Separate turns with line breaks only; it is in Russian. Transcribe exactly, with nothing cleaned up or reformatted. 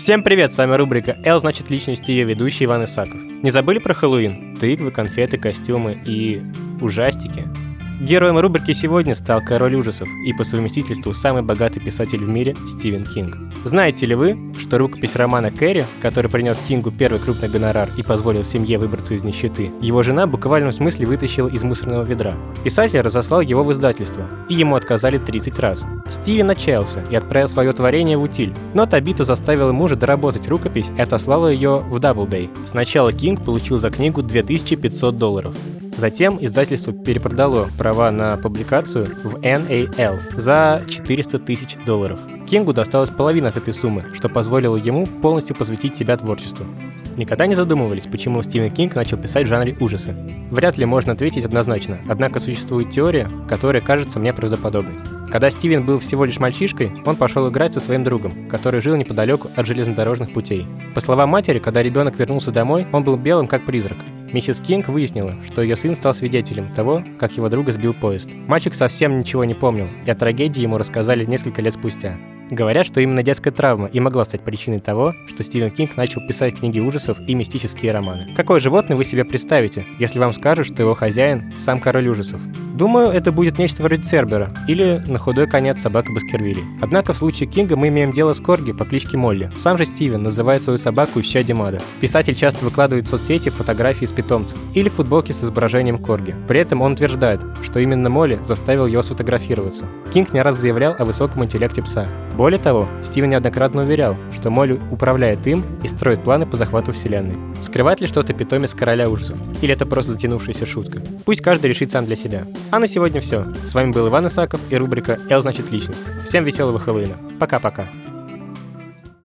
Всем привет, с вами рубрика «Л значит личность» и ее ведущий Иван Исаков. Не забыли про Хэллоуин? Тыквы, конфеты, костюмы и ужастики? Героем рубрики сегодня стал король ужасов и по совместительству самый богатый писатель в мире Стивен Кинг. Знаете ли вы, что рукопись романа «Кэрри», который принес Кингу первый крупный гонорар и позволил семье выбраться из нищеты, его жена в буквальном смысле вытащила из мусорного ведра? Писатель разослал его в издательство, и ему отказали тридцать раз. Стивен отчаялся и отправил свое творение в утиль, но Табита заставила мужа доработать рукопись и отослала ее в Даблдей. Сначала Кинг получил за книгу две тысячи пятьсот долларов. Затем издательство перепродало права на публикацию в эн эй эл за четыреста тысяч долларов. Кингу досталась половина от этой суммы, что позволило ему полностью посвятить себя творчеству. Никогда не задумывались, почему Стивен Кинг начал писать в жанре ужасы? Вряд ли можно ответить однозначно, однако существует теория, которая кажется мне правдоподобной. Когда Стивен был всего лишь мальчишкой, он пошел играть со своим другом, который жил неподалеку от железнодорожных путей. По словам матери, когда ребенок вернулся домой, он был белым как призрак. Миссис Кинг выяснила, что ее сын стал свидетелем того, как его друга сбил поезд. Мальчик совсем ничего не помнил, и о трагедии ему рассказали несколько лет спустя. Говорят, что именно детская травма и могла стать причиной того, что Стивен Кинг начал писать книги ужасов и мистические романы. Какое животное вы себе представите, если вам скажут, что его хозяин – сам король ужасов? Думаю, это будет нечто вроде Цербера или, на худой конец, собака Баскервилей. Однако в случае Кинга мы имеем дело с корги по кличке Молли. Сам же Стивен называет свою собаку исчадье ада. Писатель часто выкладывает в соцсети фотографии с питомцем или футболки с изображением корги. При этом он утверждает, что именно Молли заставил его сфотографироваться. Кинг не раз заявлял о высоком интеллекте пса. Более того, Стивен неоднократно уверял, что Молли управляет им и строит планы по захвату вселенной. Скрывает ли что-то питомец короля ужасов? Или это просто затянувшаяся шутка? Пусть каждый решит сам для себя. А на сегодня все. С вами был Иван Исаков и рубрика «Л значит личность». Всем веселого Хэллоуина. Пока-пока.